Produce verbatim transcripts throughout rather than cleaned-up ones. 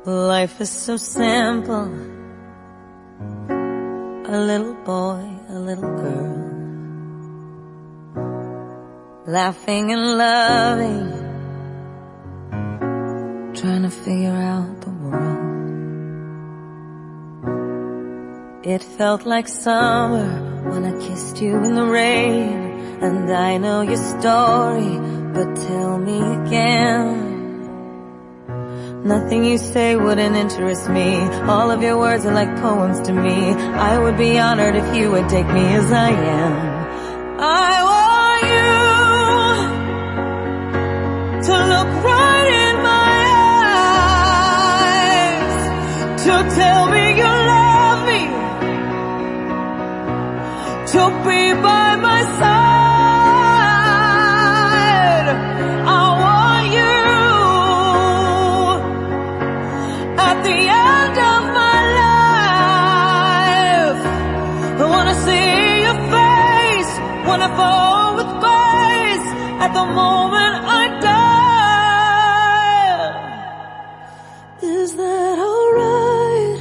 Life is so simple. A little boy, a little girl, laughing and loving, trying to figure out the world. It felt like summer when I kissed you in the rain. And I know your story, but tell me again. Nothing you say wouldn't interest me. All of your words are like poems to me. I would be honored if you would take me as I am. I want you to look right in my eyes, to tell me you love me, to be by my side. At the end of my life, I wanna see your face, wanna fall with grace at the moment I die. Is that alright?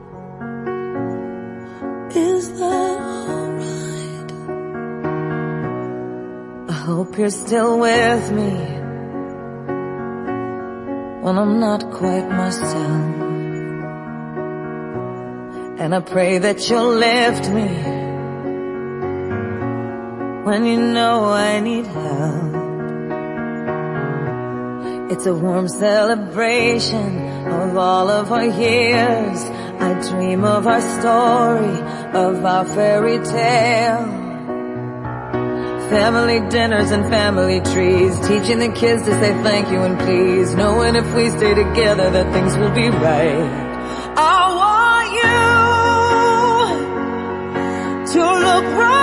Is that alright? I hope you're still with me when I'm not quite myself. And I pray that you'll lift me when you know I need help. It's a warm celebration of all of our years. I dream of our story, of our fairy tale. Family dinners and family trees, teaching the kids to say thank you and please, knowing if we stay together that things will be right. I want you to look right